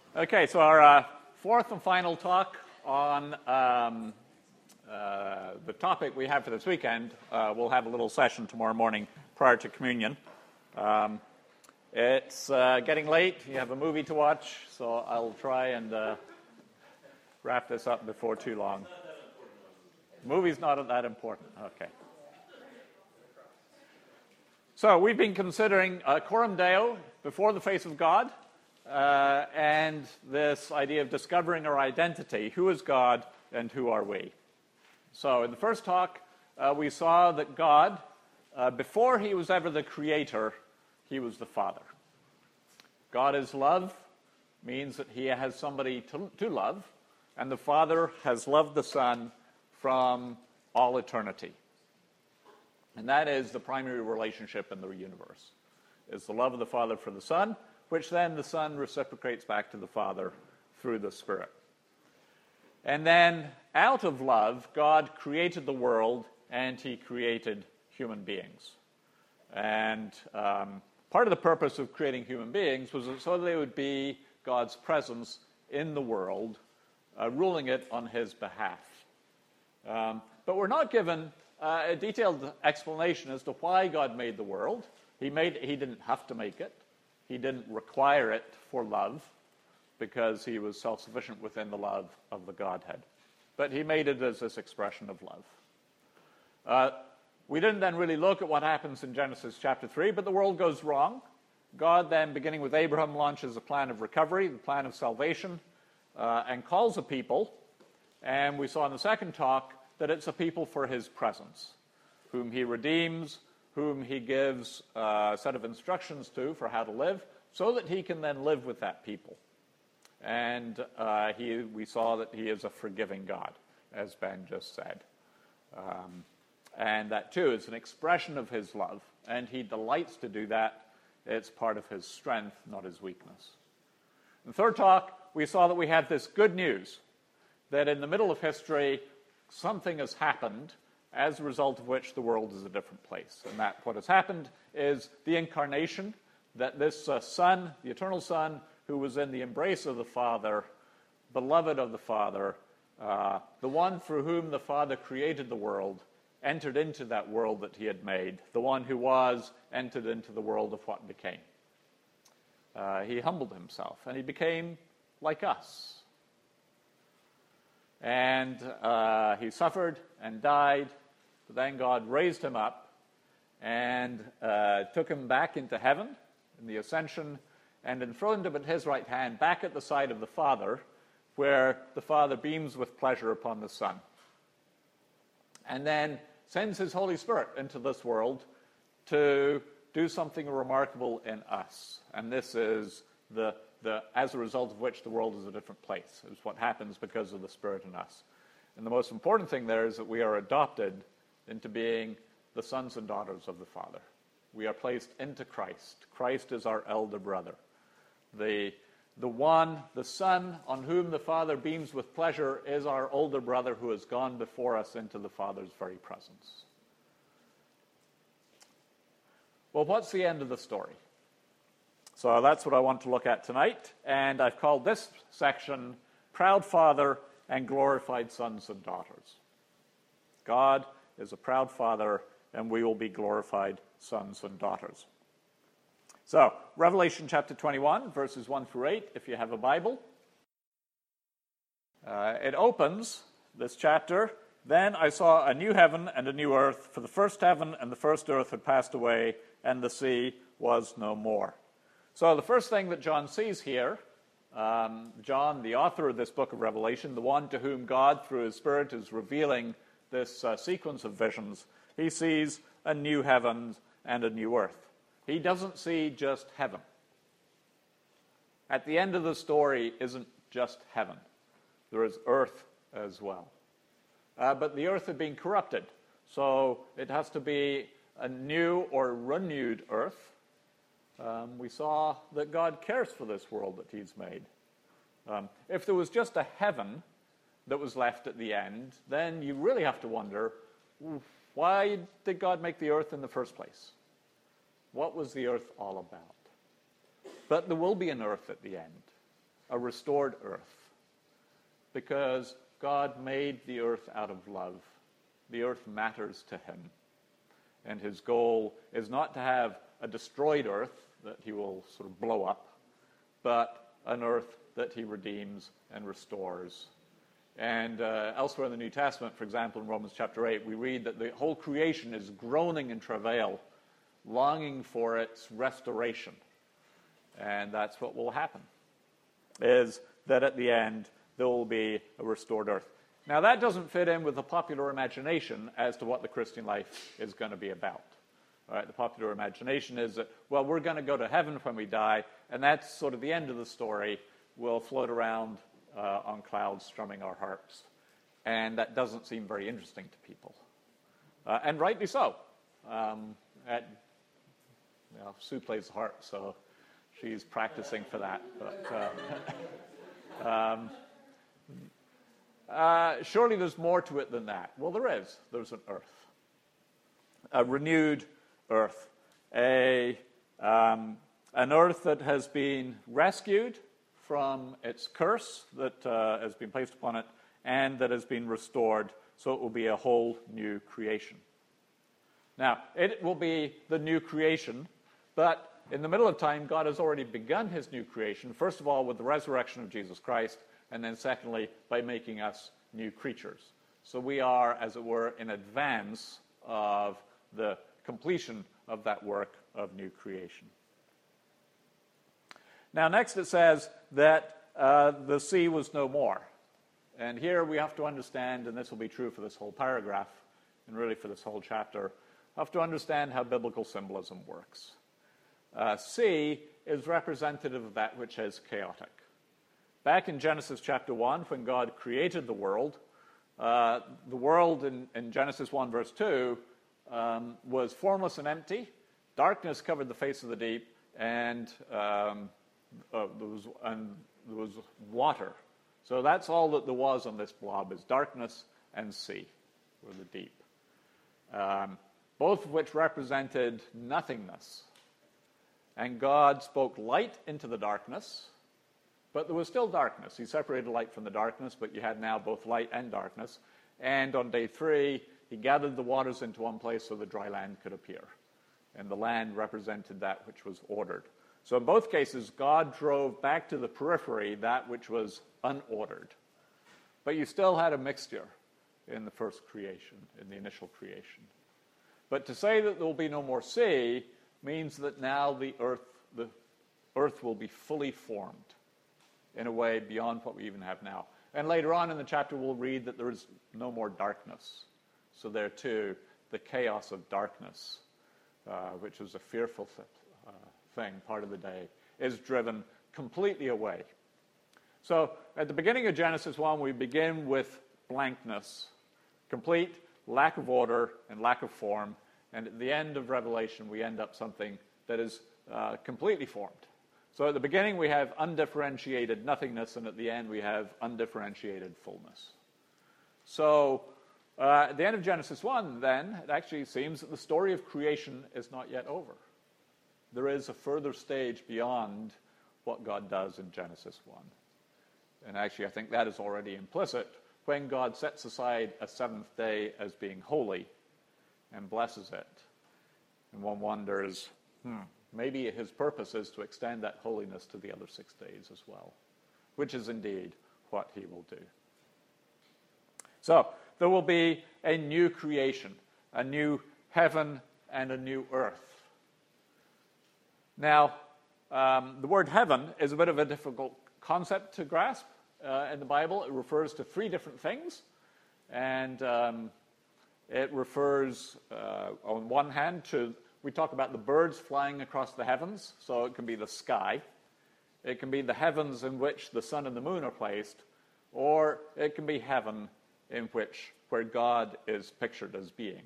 Okay, so our fourth and final talk on the topic we have for this weekend. We'll have a little session tomorrow morning prior to communion. It's getting late. You have a movie to watch, so I'll try and wrap this up before too long. Movie's not that important. Okay. So we've been considering Coram Deo, before the face of God, and this idea of discovering our identity. Who is God and who are we? So in the first talk, we saw that God, before he was ever the creator, he was the Father. God is love, means that he has somebody to love, and the Father has loved the Son from all eternity. And that is the primary relationship in the universe, is the love of the Father for the Son, which then the Son reciprocates back to the Father through the Spirit. And then, out of love, God created the world, and he created human beings. And part of the purpose of creating human beings was so they would be God's presence in the world, ruling it on his behalf. But we're not given a detailed explanation as to why God made the world. He didn't have to make it. He didn't require it for love, because he was self-sufficient within the love of the Godhead. But he made it as this expression of love. We didn't then really look at what happens in Genesis chapter 3, but the world goes wrong. God then, beginning with Abraham, launches a plan of recovery, the plan of salvation, and calls a people. And we saw in the second talk that it's a people for his presence, whom he redeems, whom he gives a set of instructions to for how to live, so that he can then live with that people. And we saw that he is a forgiving God, as Ben just said. And that, too, is an expression of his love, and he delights to do that. It's part of his strength, not his weakness. In the third talk, we saw that we have this good news, that in the middle of history, something has happened, as a result of which the world is a different place. And that what has happened is the incarnation, that this Son, the eternal Son, who was in the embrace of the Father, beloved of the Father, the one through whom the Father created the world, entered into that world that he had made. The one who was entered into the world of what became. He humbled himself, and he became like us. And he suffered and died, but then God raised him up and took him back into heaven in the ascension, and enthroned him at his right hand, back at the side of the Father, where the Father beams with pleasure upon the Son. And then sends his Holy Spirit into this world to do something remarkable in us. And this is as a result of which the world is a different place. It's what happens because of the Spirit in us. And the most important thing there is that we are adopted into being the sons and daughters of the Father. We are placed into Christ. Christ is our elder brother. The Son on whom the Father beams with pleasure is our older brother who has gone before us into the Father's very presence. Well, what's the end of the story? So that's what I want to look at tonight, and I've called this section Proud Father and Glorified Sons and Daughters. God is a proud Father, and we will be glorified sons and daughters. So, Revelation chapter 21, verses 1 through 8, if you have a Bible. It opens, this chapter, "Then I saw a new heaven and a new earth, for the first heaven and the first earth had passed away, and the sea was no more." So the first thing that John sees here, John, the author of this book of Revelation, the one to whom God, through his Spirit, is revealing this sequence of visions, he sees a new heaven and a new earth. He doesn't see just heaven. At the end of the story isn't just heaven. There is earth as well. But the earth had been corrupted, so it has to be a new or renewed earth. We saw that God cares for this world that he's made. If there was just a heaven that was left at the end, then you really have to wonder, why did God make the earth in the first place? What was the earth all about? But there will be an earth at the end. a restored earth, because God made the earth out of love. The earth matters to him. And his goal is not to have a destroyed earth that he will sort of blow up, but an earth that he redeems and restores. And elsewhere in the New Testament, for example, in Romans chapter 8, we read that the whole creation is groaning in travail, longing for its restoration. And that's what will happen, is that at the end there will be a restored earth. Now, that doesn't fit in with the popular imagination as to what the Christian life is going to be about. All right, the popular imagination is that, well, we're going to go to heaven when we die, and that's sort of the end of the story. We'll float around on clouds strumming our harps. And that doesn't seem very interesting to people. And rightly so. Sue plays the harp, so she's practicing for that. But surely there's more to it than that. Well, there is. There's an earth. A renewed earth. An earth that has been rescued from its curse that has been placed upon it, and that has been restored, so it will be a whole new creation. Now, it will be the new creation, but in the middle of time, God has already begun his new creation, first of all with the resurrection of Jesus Christ, and then secondly by making us new creatures. So we are, as it were, in advance of the completion of that work of new creation. Now, next it says that the sea was no more. And here we have to understand, and this will be true for this whole paragraph, and really for this whole chapter, have to understand how biblical symbolism works. Sea is representative of that which is chaotic. Back in Genesis chapter 1, when God created the world in Genesis 1 verse 2 was formless and empty. Darkness covered the face of the deep, and there was water. So that's all that there was on this blob, is darkness and sea, or the deep. Both of which represented nothingness. And God spoke light into the darkness, but there was still darkness. He separated light from the darkness, but you had now both light and darkness. And on day 3, he gathered the waters into one place so the dry land could appear. And the land represented that which was ordered. So in both cases, God drove back to the periphery that which was unordered. But you still had a mixture in the first creation, in the initial creation. But to say that there will be no more sea means that now the earth will be fully formed in a way beyond what we even have now. And later on in the chapter, we'll read that there is no more darkness. So there too, the chaos of darkness, which was a fearful thing part of the day, is driven completely away. So at the beginning of Genesis 1, we begin with blankness, complete lack of order and lack of form. And at the end of Revelation, we end up something that is completely formed. So at the beginning, we have undifferentiated nothingness, and at the end, we have undifferentiated fullness. So at the end of Genesis 1, then, it actually seems that the story of creation is not yet over. There is a further stage beyond what God does in Genesis 1. And actually, I think that is already implicit when God sets aside a seventh day as being holy and blesses it. And one wonders, maybe his purpose is to extend that holiness to the other 6 days as well, which is indeed what he will do. So there will be a new creation, a new heaven and a new earth. Now, the word heaven is a bit of a difficult concept to grasp in the Bible. It refers to 3 different things. And it refers, on one hand, we talk about the birds flying across the heavens, so it can be the sky. It can be the heavens in which the sun and the moon are placed, or it can be heaven where God is pictured as being.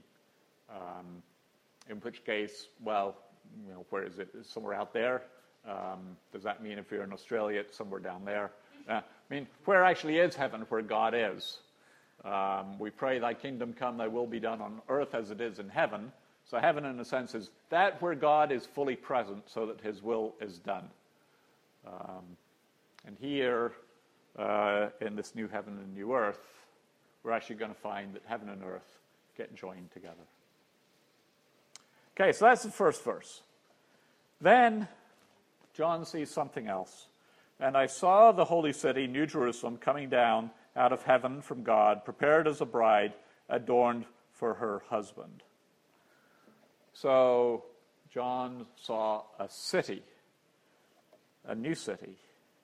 In which case, well, where is it? Somewhere out there? Does that mean if you're in Australia, it's somewhere down there? Where actually is heaven, where God is? We pray, thy kingdom come, thy will be done on earth as it is in heaven. So heaven, in a sense, is that where God is fully present so that his will is done. And here, in this new heaven and new earth, we're actually going to find that heaven and earth get joined together. Okay, so that's the first verse. Then John sees something else. And I saw the holy city, New Jerusalem, coming down out of heaven from God, prepared as a bride, adorned for her husband. So John saw a city, a new city.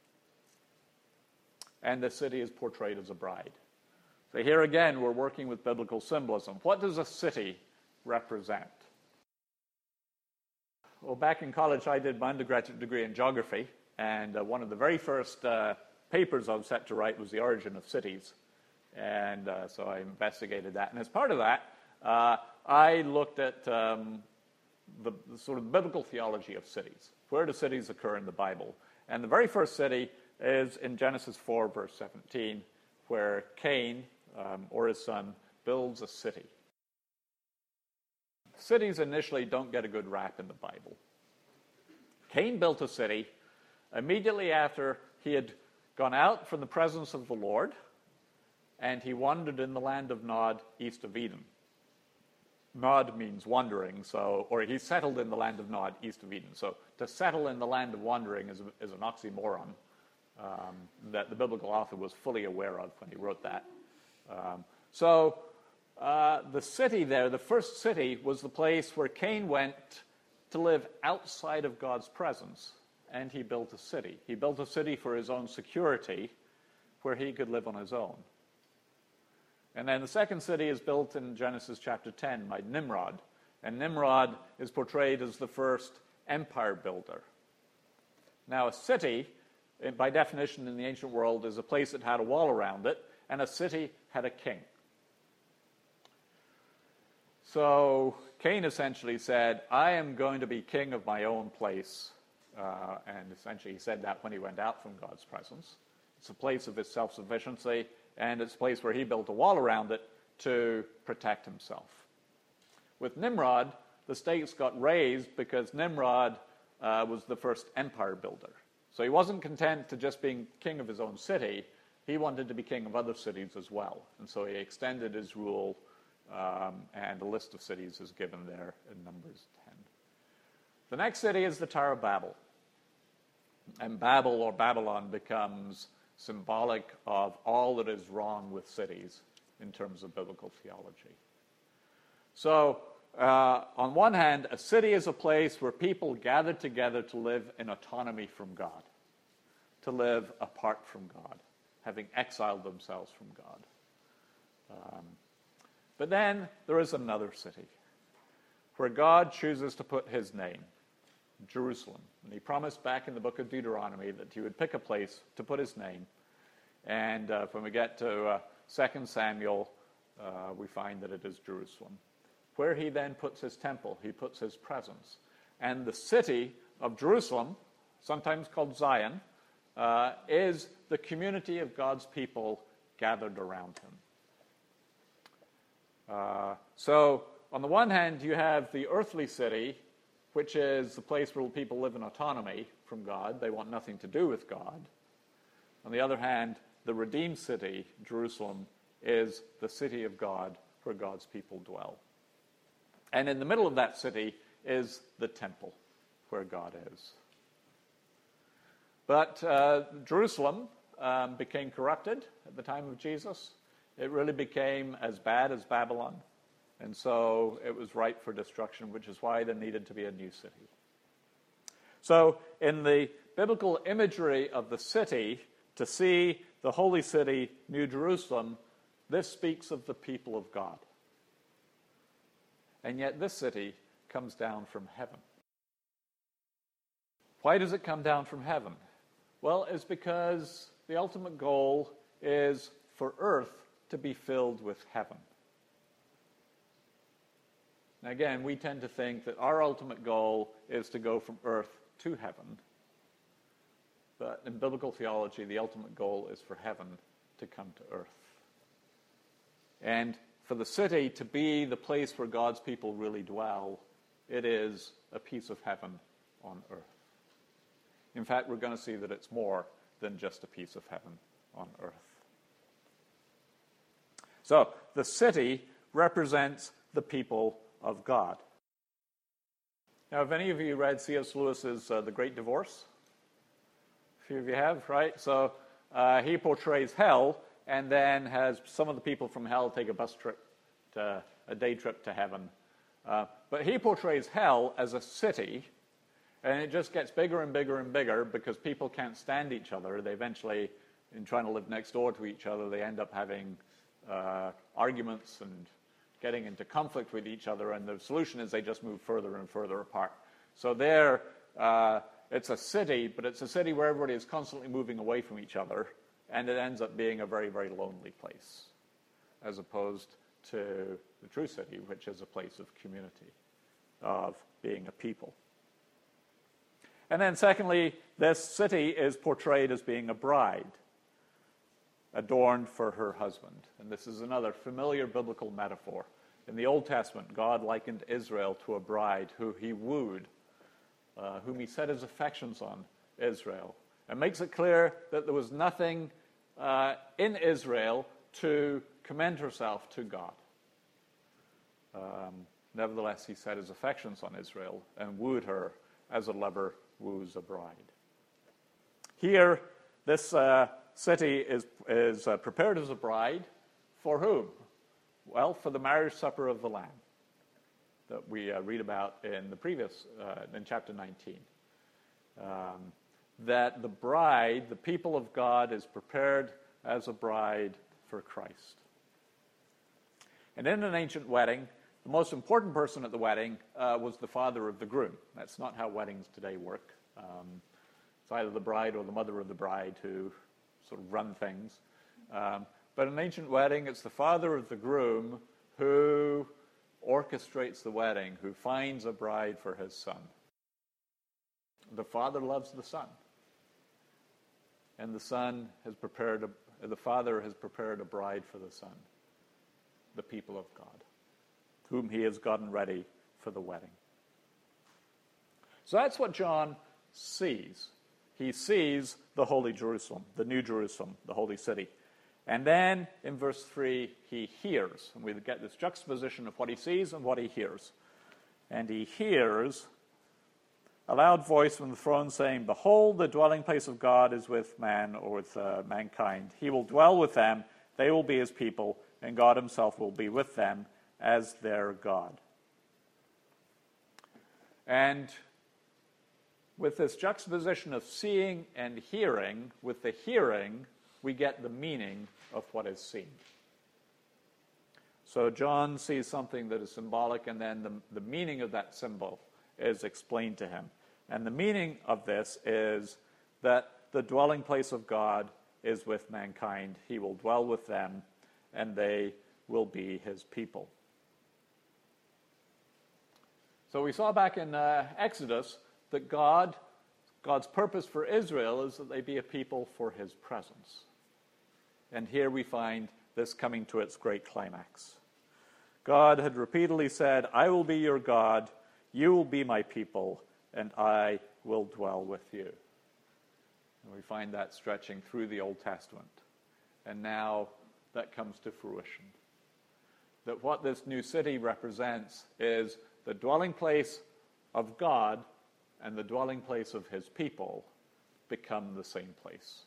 And the city is portrayed as a bride. So here again, we're working with biblical symbolism. What does a city represent? Well, back in college, I did my undergraduate degree in geography, and one of the very first papers I was set to write was the origin of cities. And so I investigated that. And as part of that, I looked at the sort of biblical theology of cities. Where do cities occur in the Bible? And the very first city is in Genesis 4, verse 17, where Cain, or his son, builds a city. Cities initially don't get a good rap in the Bible. Cain built a city immediately after he had gone out from the presence of the Lord, and he wandered in the land of Nod, east of Eden. Nod means wandering, or he settled in the land of Nod, east of Eden. So to settle in the land of wandering is an oxymoron that the biblical author was fully aware of when he wrote that. The city there, the first city, was the place where Cain went to live outside of God's presence, and he built a city. He built a city for his own security, where he could live on his own. And then the second city is built in Genesis chapter 10 by Nimrod, and Nimrod is portrayed as the first empire builder. Now, a city, by definition in the ancient world, is a place that had a wall around it, and a city had a king. So Cain essentially said, I am going to be king of my own place. And essentially he said that when he went out from God's presence. It's a place of his self-sufficiency, and it's a place where he built a wall around it to protect himself. With Nimrod, the stakes got raised because Nimrod was the first empire builder. So he wasn't content to just being king of his own city. He wanted to be king of other cities as well. And so he extended his rule, and a list of cities is given there in Numbers 10. The next city is the Tower of Babel. And Babel, or Babylon, becomes symbolic of all that is wrong with cities in terms of biblical theology. So, on one hand, a city is a place where people gather together to live in autonomy from God, to live apart from God, having exiled themselves from God. But then there is another city where God chooses to put his name, Jerusalem. And he promised back in the book of Deuteronomy that he would pick a place to put his name. And when we get to 2 Samuel, we find that it is Jerusalem, where he then puts his temple, he puts his presence. And the city of Jerusalem, sometimes called Zion, is the community of God's people gathered around him. So, on the one hand, you have the earthly city, which is the place where people live in autonomy from God. They want nothing to do with God. On the other hand, the redeemed city, Jerusalem, is the city of God where God's people dwell. And in the middle of that city is the temple where God is. But Jerusalem became corrupted at the time of Jesus. It really became as bad as Babylon. And so it was ripe for destruction, which is why there needed to be a new city. So in the biblical imagery of the city, to see the holy city, New Jerusalem, this speaks of the people of God. And yet this city comes down from heaven. Why does it come down from heaven? Well, it's because the ultimate goal is for earth to be filled with heaven. Now again, we tend to think that our ultimate goal is to go from earth to heaven. But in biblical theology, the ultimate goal is for heaven to come to earth. And for the city to be the place where God's people really dwell, it is a piece of heaven on earth. In fact, we're going to see that it's more than just a piece of heaven on earth. So the city represents the people of God. Now, have any of you read C.S. Lewis's The Great Divorce? A few of you have, right? So he portrays hell and then has some of the people from hell take a day trip to heaven. But he portrays hell as a city, and it just gets bigger and bigger and bigger because people can't stand each other. They eventually, in trying to live next door to each other, they end up having arguments and getting into conflict with each other, and the solution is they just move further and further apart. So there, it's a city, but it's a city where everybody is constantly moving away from each other, and it ends up being a very, very lonely place, as opposed to the true city, which is a place of community, of being a people. And then secondly, this city is portrayed as being a bride, adorned for her husband. And this is another familiar biblical metaphor. In the Old Testament, God likened Israel to a bride who he wooed, whom he set his affections on, Israel. And makes it clear that there was nothing in Israel to commend herself to God. Nevertheless, he set his affections on Israel and wooed her as a lover woos a bride. Here, this city is prepared as a bride for whom? Well, for the marriage supper of the Lamb that we read about in the previous, in chapter 19. That the bride, the people of God, is prepared as a bride for Christ. And in an ancient wedding, the most important person at the wedding was the father of the groom. That's not how weddings today work. It's either the bride or the mother of the bride who sort of run things. But in an ancient wedding, it's the father of the groom who orchestrates the wedding, who finds a bride for his son. The father loves the son. And the father has prepared a bride for the son, the people of God, whom he has gotten ready for the wedding. So that's what John sees. He sees the holy Jerusalem, the new Jerusalem, the holy city. And then in verse 3, he hears. And we get this juxtaposition of what he sees and what he hears. And he hears a loud voice from the throne saying, "Behold, the dwelling place of God is with man," or with mankind. "He will dwell with them, they will be his people, and God himself will be with them as their God." And with this juxtaposition of seeing and hearing, with the hearing, we get the meaning of what is seen. So John sees something that is symbolic, and then the meaning of that symbol is explained to him. And the meaning of this is that the dwelling place of God is with mankind. He will dwell with them, and they will be his people. So we saw back in Exodus that God's purpose for Israel is that they be a people for his presence. And here we find this coming to its great climax. God had repeatedly said, "I will be your God, you will be my people, and I will dwell with you." And we find that stretching through the Old Testament. And now that comes to fruition. That what this new city represents is the dwelling place of God and the dwelling place of his people become the same place.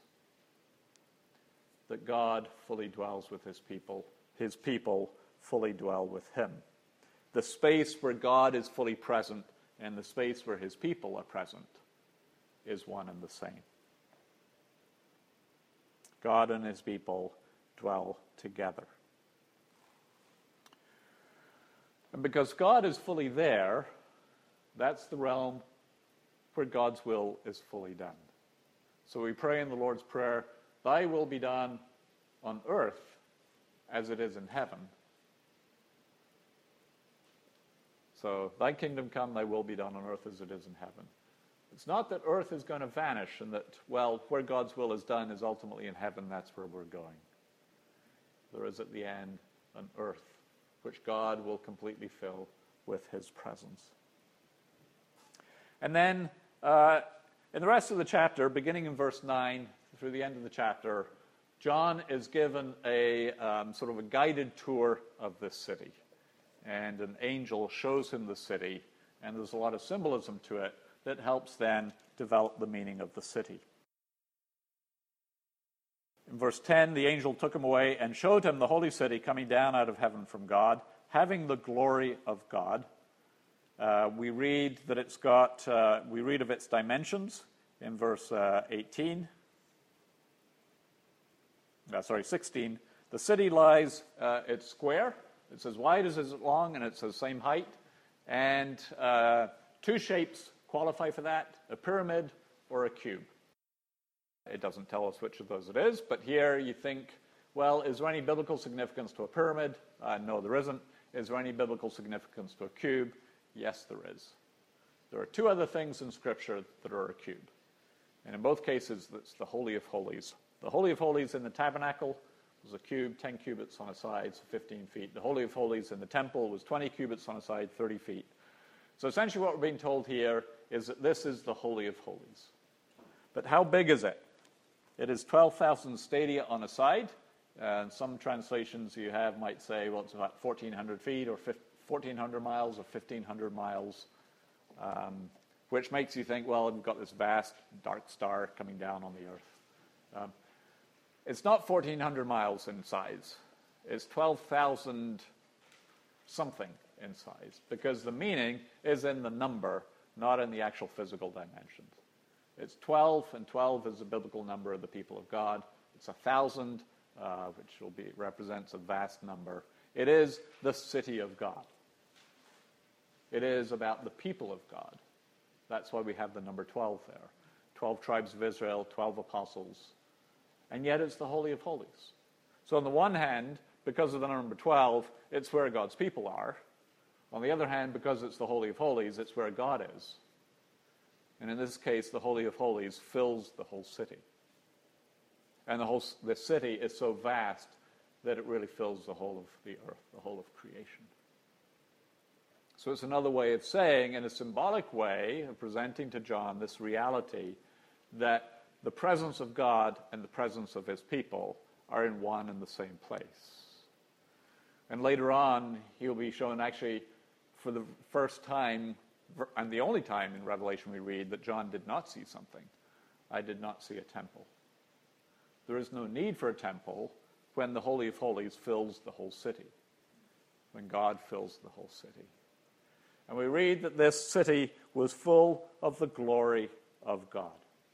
That God fully dwells with his people fully dwell with him. The space where God is fully present and the space where his people are present is one and the same. God and his people dwell together. And because God is fully there, that's the realm where God's will is fully done. So we pray in the Lord's Prayer, "Thy will be done on earth as it is in heaven." So, "Thy kingdom come, thy will be done on earth as it is in heaven." It's not that earth is going to vanish and that, well, where God's will is done is ultimately in heaven, that's where we're going. There is at the end an earth which God will completely fill with his presence. And then, in the rest of the chapter, beginning in verse 9 through the end of the chapter, John is given a sort of a guided tour of this city. And an angel shows him the city, and there's a lot of symbolism to it that helps then develop the meaning of the city. In verse 10, the angel took him away and showed him the holy city coming down out of heaven from God, having the glory of God. We read that it's got, we read of its dimensions in verse 16. The city lies, it's square. It's as wide as it's long, and it's the same height. And two shapes qualify for that, a pyramid or a cube. It doesn't tell us which of those it is, but here you think, well, is there any biblical significance to a pyramid? No, there isn't. Is there any biblical significance to a cube? Yes, there is. There are two other things in Scripture that are a cube. And in both cases, it's the Holy of Holies. The Holy of Holies in the tabernacle was a cube, 10 cubits on a side, so 15 feet. The Holy of Holies in the temple was 20 cubits on a side, 30 feet. So essentially what we're being told here is that this is the Holy of Holies. But how big is it? It is 12,000 stadia on a side. And some translations you have might say, well, it's about 1,400 feet or 1,400 miles or 1,500 miles, which makes you think, well, we've got this vast dark star coming down on the earth. It's not 1,400 miles in size. It's 12,000 something in size, because the meaning is in the number, not in the actual physical dimensions. It's 12, and 12 is the biblical number of the people of God. It's 1,000, which represents a vast number. It is the city of God. It is about the people of God. That's why we have the number 12 there. 12 tribes of Israel, 12 apostles. And yet it's the Holy of Holies. So on the one hand, because of the number 12, it's where God's people are. On the other hand, because it's the Holy of Holies, it's where God is. And in this case, the Holy of Holies fills the whole city. And the city is so vast that it really fills the whole of the earth, the whole of creation. So it's another way of saying, in a symbolic way, of presenting to John this reality that the presence of God and the presence of his people are in one and the same place. And later on, he'll be shown actually for the first time, and the only time in Revelation we read that John did not see something. I did not see a temple. There is no need for a temple when the Holy of Holies fills the whole city, when God fills the whole city. And we read that this city was full of the glory of God.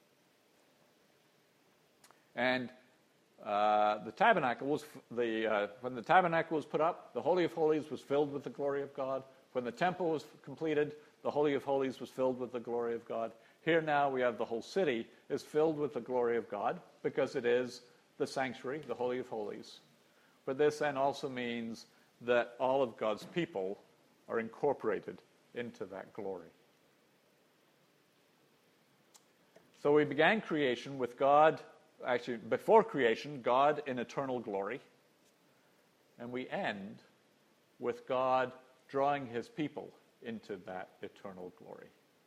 And the tabernacle was when the tabernacle was put up, the Holy of Holies was filled with the glory of God. When the temple was completed, the Holy of Holies was filled with the glory of God. Here now we have the whole city is filled with the glory of God because it is the sanctuary, the Holy of Holies. But this then also means that all of God's people are incorporated into that glory. So we began creation with God, actually before creation, God in eternal glory. And we end with God drawing his people into that eternal glory,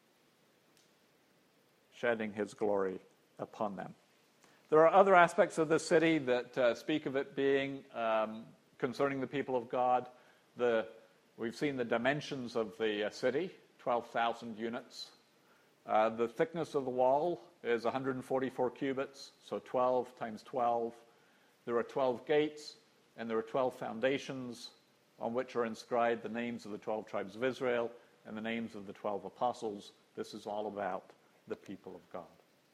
shedding his glory upon them. There are other aspects of the city that speak of it being concerning the people of God. We've seen the dimensions of the city, 12,000 units. The thickness of the wall is 144 cubits, so 12 times 12. There are 12 gates, and there are 12 foundations on which are inscribed the names of the 12 tribes of Israel and the names of the 12 apostles. This is all about the people of God.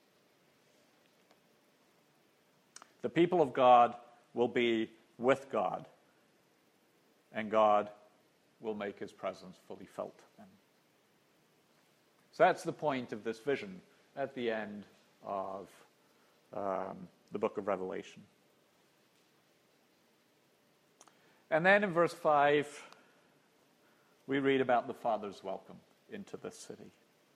The people of God will be with God, and God will make his presence fully felt to them. So that's the point of this vision at the end of the book of Revelation. And then in verse 5, we read about the Father's welcome into this city.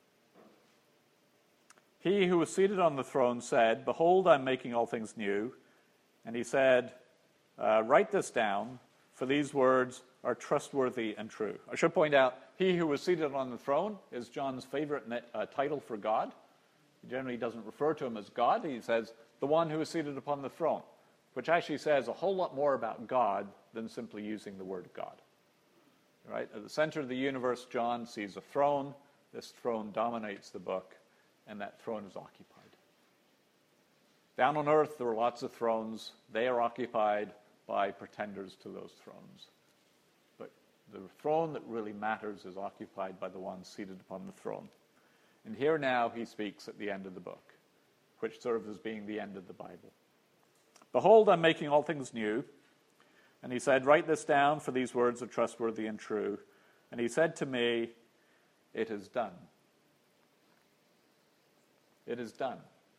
He who was seated on the throne said, "Behold, I'm making all things new." And he said, "Write this down, for these words are trustworthy and true." I should point out, he who was seated on the throne is John's favorite title for God. He generally doesn't refer to him as God. He says, the one who is seated upon the throne, which actually says a whole lot more about God than simply using the word God. Right? At the center of the universe, John sees a throne. This throne dominates the book, and that throne is occupied. Down on earth, there are lots of thrones. They are occupied by pretenders to those thrones. But the throne that really matters is occupied by the one seated upon the throne. And here now he speaks at the end of the book, which serves as being the end of the Bible. Behold, I'm making all things new. And he said, write this down, for these words are trustworthy and true. And he said to me, it is done. It is done.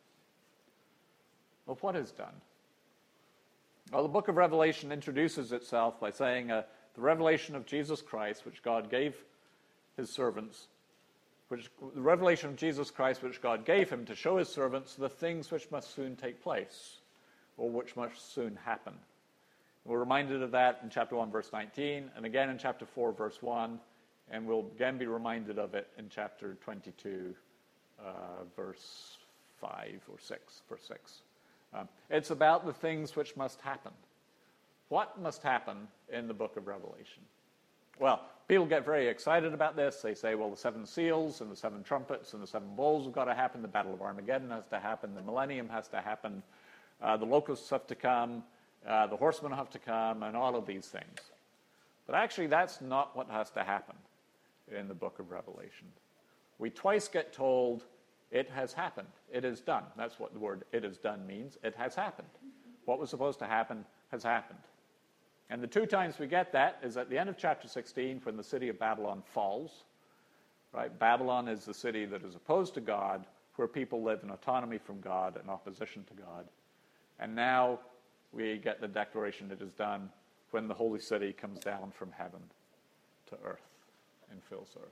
Well, what is done? Well, the book of Revelation introduces itself by saying the revelation of Jesus Christ, which God gave his servants, the revelation of Jesus Christ, which God gave him to show his servants the things which must soon take place, or which must soon happen. We're reminded of that in chapter 1, verse 19, and again in chapter 4, verse 1, and we'll again be reminded of it in chapter 22, verse 5 or 6, verse 6. It's about the things which must happen. What must happen in the book of Revelation? Well, people get very excited about this. They say, well, the 7 seals and the 7 trumpets and the 7 bowls have got to happen. The Battle of Armageddon has to happen. The millennium has to happen. The locusts have to come. The horsemen have to come, and all of these things. But actually, that's not what has to happen in the book of Revelation. We twice get told, it has happened. It is done. That's what the word it is done means. It has happened. What was supposed to happen has happened. And the 2 times we get that is at the end of chapter 16, when the city of Babylon falls. Right? Babylon is the city that is opposed to God, where people live in autonomy from God and opposition to God. And now we get the declaration it is done when the holy city comes down from heaven to earth and fills earth.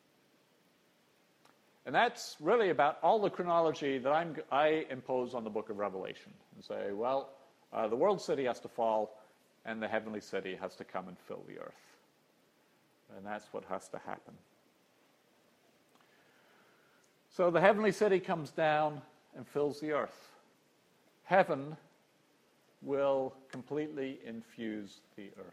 And that's really about all the chronology that I impose on the book of Revelation and say, well, the world city has to fall and the heavenly city has to come and fill the earth. And that's what has to happen. So the heavenly city comes down and fills the earth. Heaven will completely infuse the earth.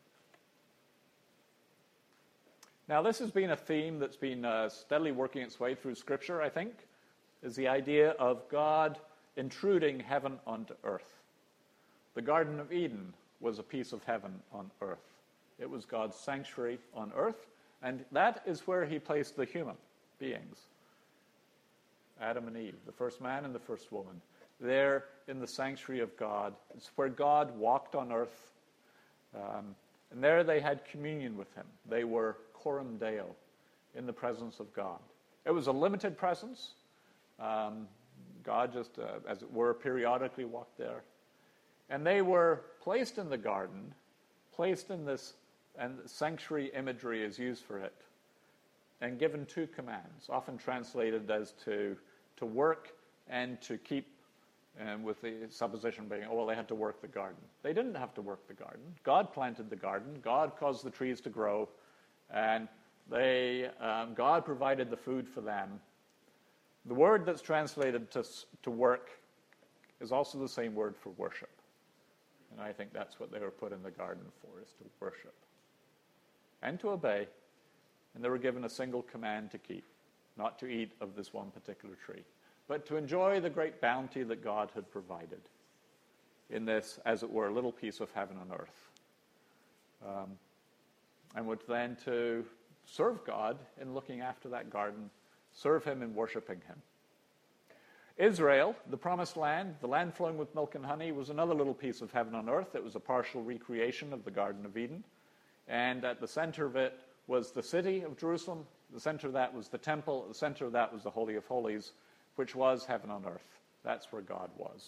Now, this has been a theme that's been steadily working its way through Scripture, I think, is the idea of God intruding heaven onto earth. The Garden of Eden was a piece of heaven on earth. It was God's sanctuary on earth, and that is where he placed the human beings. Adam and Eve, the first man and the first woman. There in the sanctuary of God. It's where God walked on earth. And there they had communion with him. They were coram Deo, in the presence of God. It was a limited presence. God just, as it were, periodically walked there. And they were placed in the garden, placed in this, and sanctuary imagery is used for it, and given 2 commands, often translated as to work and to keep, and with the supposition being, oh, well, they had to work the garden. They didn't have to work the garden. God planted the garden. God caused the trees to grow. And God provided the food for them. The word that's translated to work is also the same word for worship. And I think that's what they were put in the garden for, is to worship and to obey. And they were given a single command to keep, not to eat of this one particular tree, but to enjoy the great bounty that God had provided in this, as it were, little piece of heaven on earth. And would then to serve God in looking after that garden, serve him in worshiping him. Israel, the promised land, the land flowing with milk and honey, was another little piece of heaven on earth. It was a partial recreation of the Garden of Eden. And at the center of it was the city of Jerusalem. The center of that was the temple. At the center of that was the Holy of Holies, which was heaven on earth. That's where God was.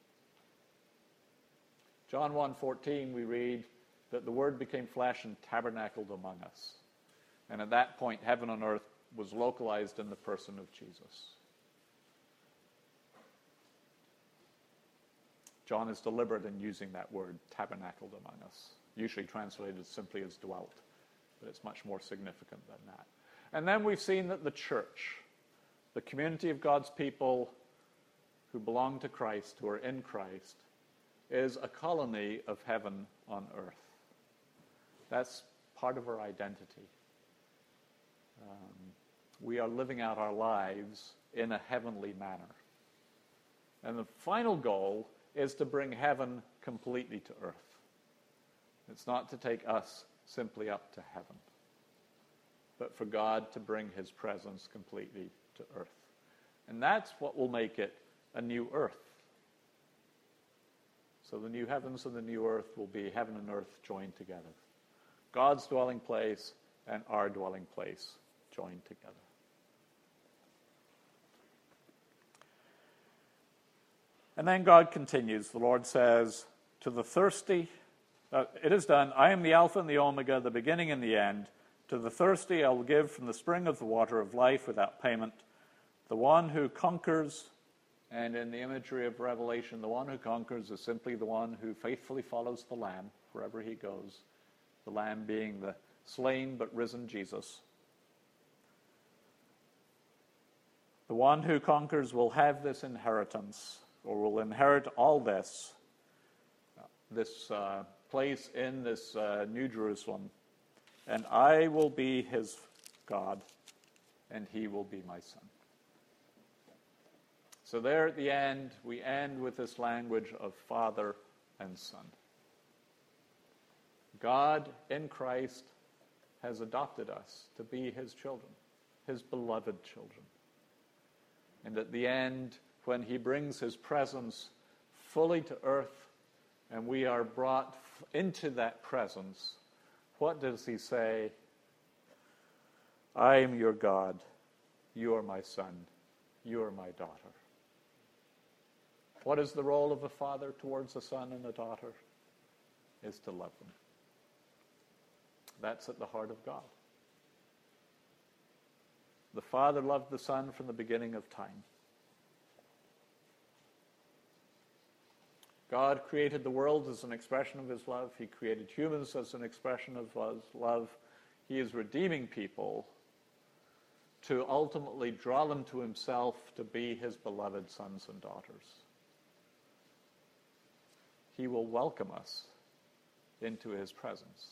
John 1:14, we read that the Word became flesh and tabernacled among us. And at that point, heaven on earth was localized in the person of Jesus. John is deliberate in using that word, tabernacled among us, usually translated simply as dwelt, but it's much more significant than that. And then we've seen that the church, the community of God's people, who belong to Christ, who are in Christ, is a colony of heaven on earth. That's part of our identity. We are living out our lives in a heavenly manner. And the final goal is to bring heaven completely to earth. It's not to take us simply up to heaven, but for God to bring his presence completely to earth. And that's what will make it a new earth. So the new heavens and the new earth will be heaven and earth joined together. God's dwelling place and our dwelling place joined together. And then God continues. The Lord says, to the thirsty, it is done. I am the Alpha and the Omega, the beginning and the end. To the thirsty I will give from the spring of the water of life without payment. The one who conquers, and in the imagery of Revelation, the one who conquers is simply the one who faithfully follows the Lamb wherever he goes. The Lamb being the slain but risen Jesus. The one who conquers will have this inheritance, or will inherit all this place in this New Jerusalem, and I will be his God, and he will be my son. So there at the end, we end with this language of Father and Son. God in Christ has adopted us to be his children, his beloved children. And at the end, when he brings his presence fully to earth and we are brought into that presence, what does he say? I am your God. You are my son. You are my daughter. What is the role of a father towards a son and a daughter? Is to love them. That's at the heart of God. The Father loved the Son from the beginning of time. God created the world as an expression of his love. He created humans as an expression of his love. He is redeeming people to ultimately draw them to himself to be his beloved sons and daughters. He will welcome us into his presence.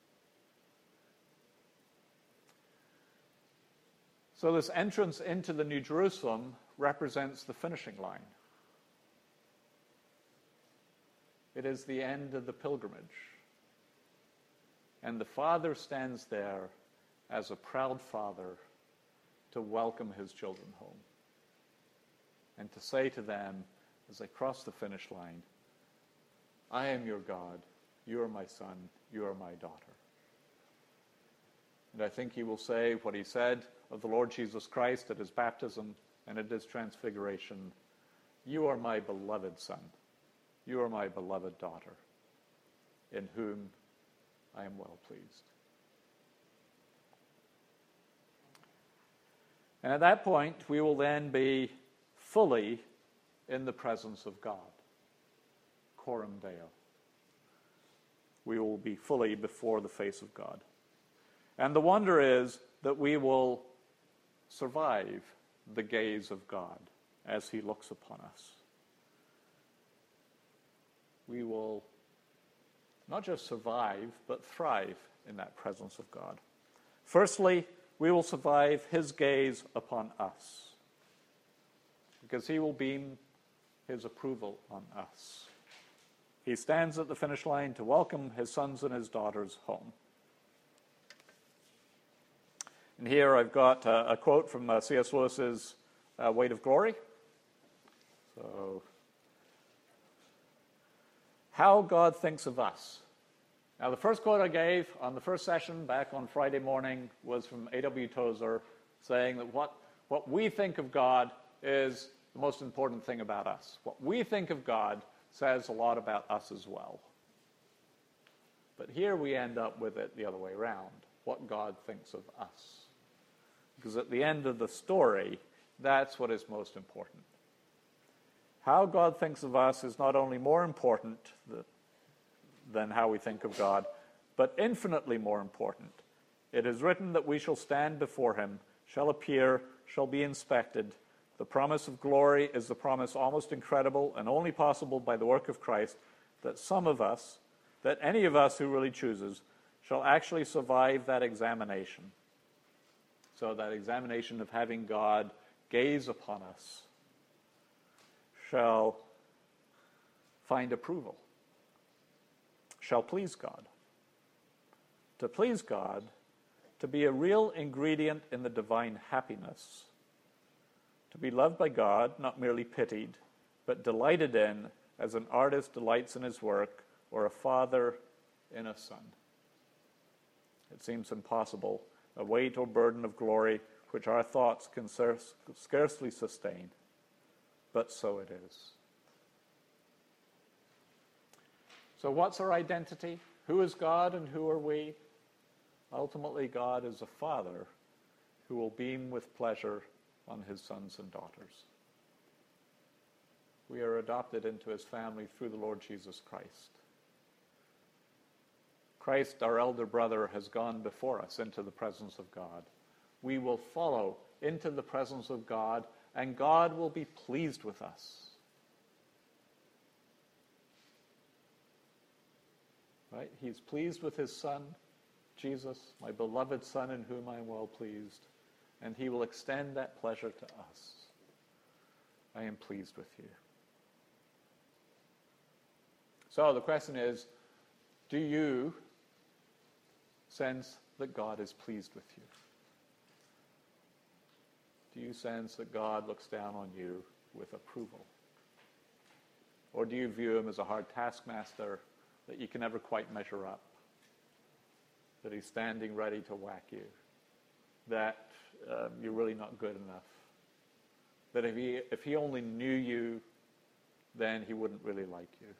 So this entrance into the New Jerusalem represents the finishing line. It is the end of the pilgrimage. And the Father stands there as a proud father to welcome his children home. And to say to them, as they cross the finish line, I am your God, you are my son, you are my daughter. And I think he will say what he said of the Lord Jesus Christ at his baptism and at his transfiguration, you are my beloved son. You are my beloved daughter, in whom I am well pleased. And at that point, we will then be fully in the presence of God. Coram Deo. We will be fully before the face of God. And the wonder is that we will survive the gaze of God as he looks upon us. We will not just survive, but thrive in that presence of God. Firstly, we will survive his gaze upon us, because he will beam his approval on us. He stands at the finish line to welcome his sons and his daughters home. And here I've got a quote from C.S. Lewis's Weight of Glory. So, how God thinks of us. Now, the first quote I gave on the first session back on Friday morning was from A.W. Tozer, saying that what we think of God is the most important thing about us. What we think of God says a lot about us as well. But here we end up with it the other way around, what God thinks of us. Because at the end of the story, that's what is most important. How God thinks of us is not only more important than how we think of God, but infinitely more important. It is written that we shall stand before him, shall appear, shall be inspected. The promise of glory is the promise almost incredible and only possible by the work of Christ that any of us who really chooses, shall actually survive that examination. So that examination of having God gaze upon us shall find approval, shall please God. To please God, to be a real ingredient in the divine happiness, to be loved by God, not merely pitied, but delighted in, as an artist delights in his work, or a father in a son. It seems impossible, a weight or burden of glory which our thoughts can scarcely sustain, but so it is. So what's our identity? Who is God and who are we? Ultimately, God is a father who will beam with pleasure on his sons and daughters. We are adopted into his family through the Lord Jesus Christ. Christ, our elder brother, has gone before us into the presence of God. We will follow into the presence of God, and God will be pleased with us. Right? He's pleased with his Son, Jesus, my beloved Son, in whom I am well pleased, and he will extend that pleasure to us. I am pleased with you. So the question is, do you sense that God is pleased with you? Do you sense that God looks down on you with approval? Or do you view him as a hard taskmaster that you can never quite measure up? That he's standing ready to whack you? That you're really not good enough? That if he only knew you, then he wouldn't really like you?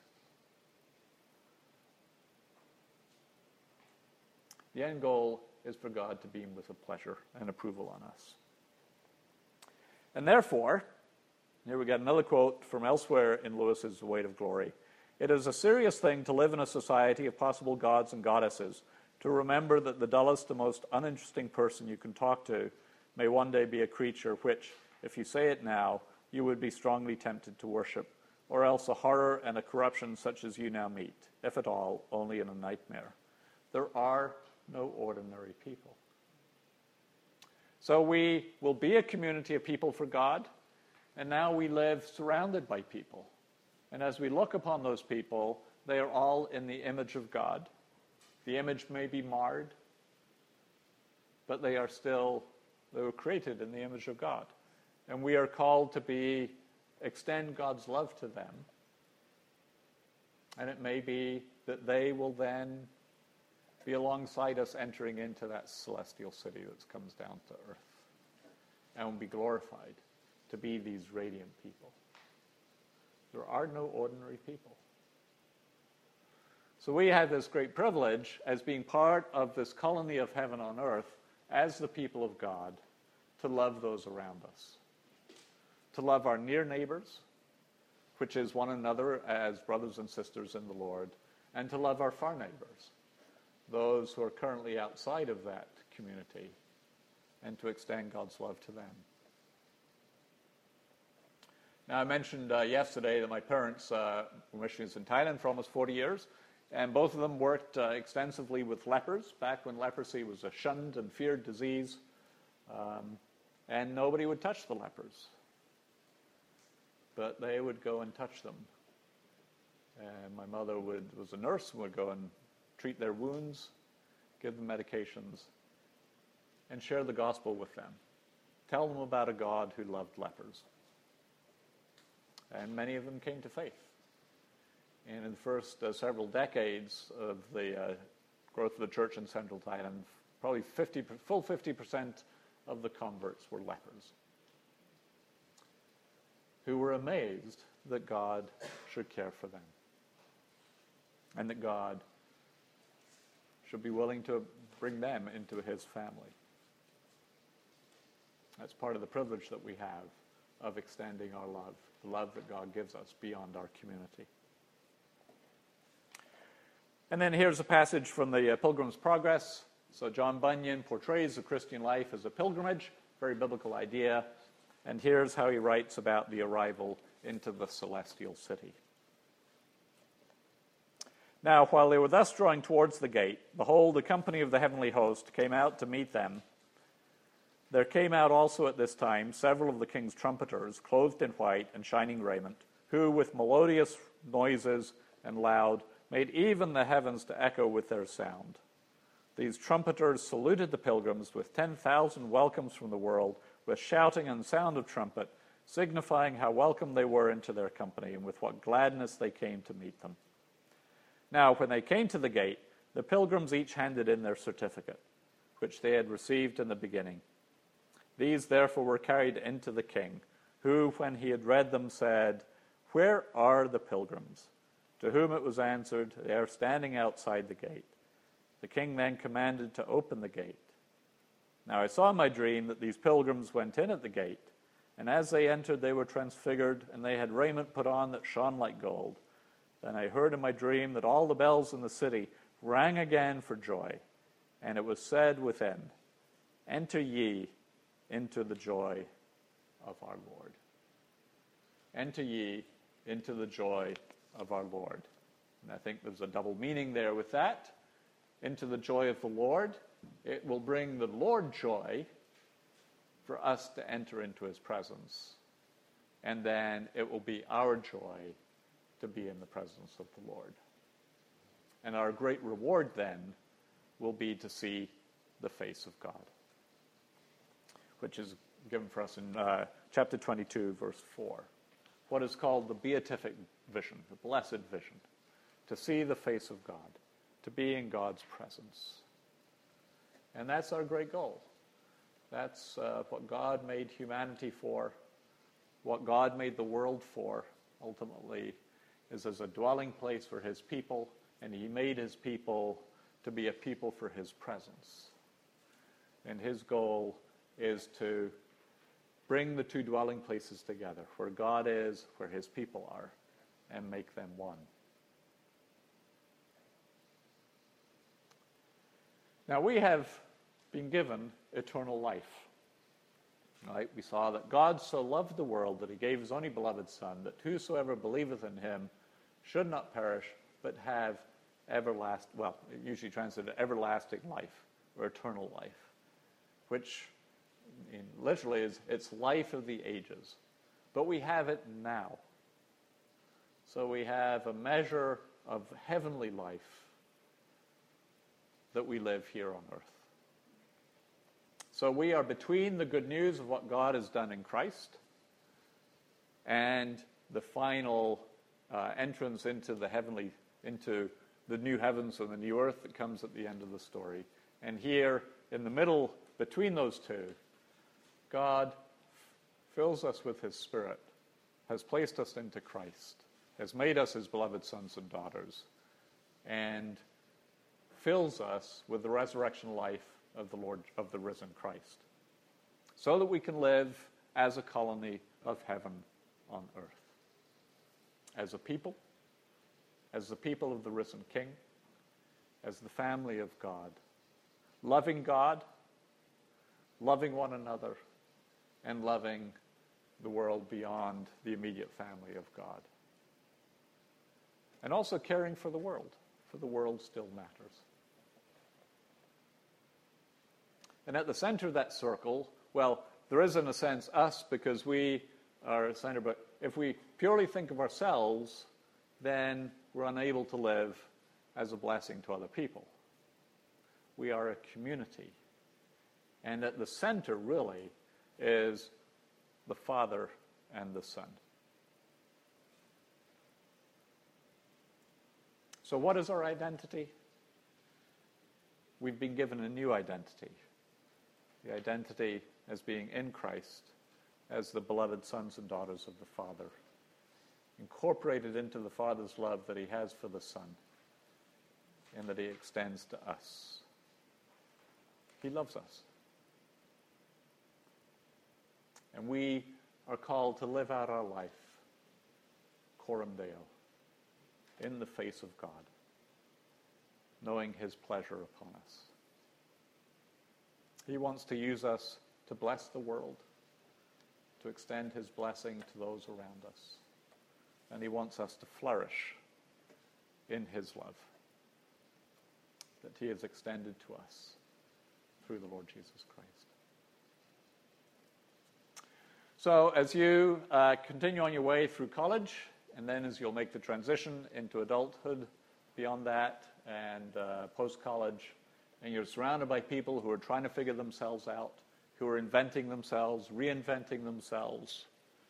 The end goal is for God to beam with a pleasure and approval on us. And therefore, here we got another quote from elsewhere in Lewis's The Weight of Glory. It is a serious thing to live in a society of possible gods and goddesses, to remember that the dullest and most uninteresting person you can talk to may one day be a creature which, if you say it now, you would be strongly tempted to worship, or else a horror and a corruption such as you now meet, if at all, only in a nightmare. There are no ordinary people. So we will be a community of people for God, and now we live surrounded by people. And as we look upon those people, they are all in the image of God. The image may be marred, but they were created in the image of God. And we are called to extend God's love to them. And it may be that they will then be alongside us entering into that celestial city that comes down to earth and will be glorified to be these radiant people. There are no ordinary people. So we have this great privilege as being part of this colony of heaven on earth as the people of God to love those around us, to love our near neighbors, which is one another as brothers and sisters in the Lord, and to love our far neighbors, those who are currently outside of that community, and to extend God's love to them. Now, I mentioned yesterday that my parents were missionaries in Thailand for almost 40 years, and both of them worked extensively with lepers back when leprosy was a shunned and feared disease, and nobody would touch the lepers. But they would go and touch them. And my mother was a nurse and would go and treat their wounds, give them medications, and share the gospel with them. Tell them about a God who loved lepers. And many of them came to faith. And in the first several decades of the growth of the church in central Thailand, probably full 50% of the converts were lepers, who were amazed that God should care for them, and that God should be willing to bring them into his family. That's part of the privilege that we have of extending our love, the love that God gives us beyond our community. And then here's a passage from the Pilgrim's Progress. So John Bunyan portrays the Christian life as a pilgrimage, very biblical idea. And here's how he writes about the arrival into the celestial city. Now, while they were thus drawing towards the gate, behold, a company of the heavenly host came out to meet them. There came out also at this time several of the king's trumpeters, clothed in white and shining raiment, who with melodious noises and loud made even the heavens to echo with their sound. These trumpeters saluted the pilgrims with 10,000 welcomes from the world, with shouting and sound of trumpet, signifying how welcome they were into their company, and with what gladness they came to meet them. Now, when they came to the gate, the pilgrims each handed in their certificate, which they had received in the beginning. These therefore were carried into the king, who, when he had read them, said, "Where are the pilgrims?" To whom it was answered, "They are standing outside the gate." The king then commanded to open the gate. Now I saw in my dream that these pilgrims went in at the gate, and as they entered they were transfigured, and they had raiment put on that shone like gold. Then I heard in my dream that all the bells in the city rang again for joy, and it was said within, "Enter ye into the joy of our Lord." Enter ye into the joy of our Lord. And I think there's a double meaning there with that. Into the joy of the Lord. It will bring the Lord joy for us to enter into his presence. And then it will be our joy to be in the presence of the Lord. And our great reward then will be to see the face of God, which is given for us in chapter 22, verse 4. What is called the beatific vision, the blessed vision, to see the face of God, to be in God's presence. And that's our great goal. That's what God made humanity for, what God made the world for, ultimately, is as a dwelling place for his people, and he made his people to be a people for his presence. And his goal is to bring the two dwelling places together, where God is, where his people are, and make them one. Now, we have been given eternal life. Right? We saw that God so loved the world that he gave his only beloved Son, that whosoever believeth in him should not perish, but have everlasting, well, it usually translated everlasting life, or eternal life, which literally is, it's life of the ages. But we have it now. So we have a measure of heavenly life that we live here on earth. So we are between the good news of what God has done in Christ and the final entrance into the new heavens and the new earth that comes at the end of the story. And here, in the middle, between those two, God fills us with his Spirit, has placed us into Christ, has made us his beloved sons and daughters, and fills us with the resurrection life of the Lord, of the risen Christ, so that we can live as a colony of heaven on earth. As a people, as the people of the risen King, as the family of God, loving God, loving one another, and loving the world beyond the immediate family of God. And also caring for the world, for the world still matters. And at the center of that circle, well, there is in a sense us, because we are a center, but if we purely think of ourselves, then we're unable to live as a blessing to other people. We are a community. And at the center, really, is the Father and the Son. So what is our identity? We've been given a new identity. The identity as being in Christ, as the beloved sons and daughters of the Father, incorporated into the Father's love that he has for the Son, and that he extends to us. He loves us. And we are called to live out our life, coram Deo, in the face of God, knowing his pleasure upon us. He wants to use us to bless the world, to extend his blessing to those around us. And he wants us to flourish in his love that he has extended to us through the Lord Jesus Christ. So as you continue on your way through college, and then as you'll make the transition into adulthood beyond that, and post-college, and you're surrounded by people who are trying to figure themselves out, who are inventing themselves, reinventing themselves.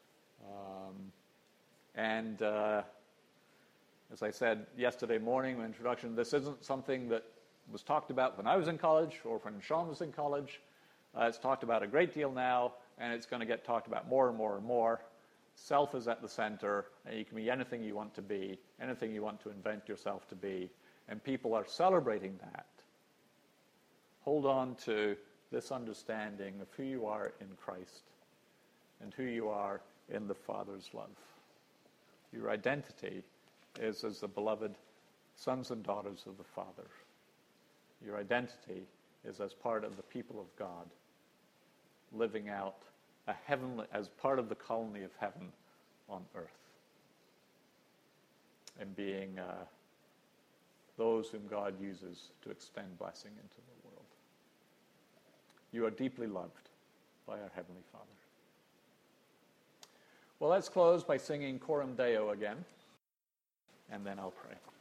As I said yesterday morning in my introduction, this isn't something that was talked about when I was in college or when Sean was in college. It's talked about a great deal now, and it's going to get talked about more and more and more. Self is at the center, and you can be anything you want to be, anything you want to invent yourself to be, and people are celebrating that. Hold on to this understanding of who you are in Christ and who you are in the Father's love. Your identity is as the beloved sons and daughters of the Father. Your identity is as part of the people of God, living out a heavenly, as part of the colony of heaven on earth, and being those whom God uses to extend blessing into the world. You are deeply loved by our Heavenly Father. Well, let's close by singing Coram Deo again, and then I'll pray.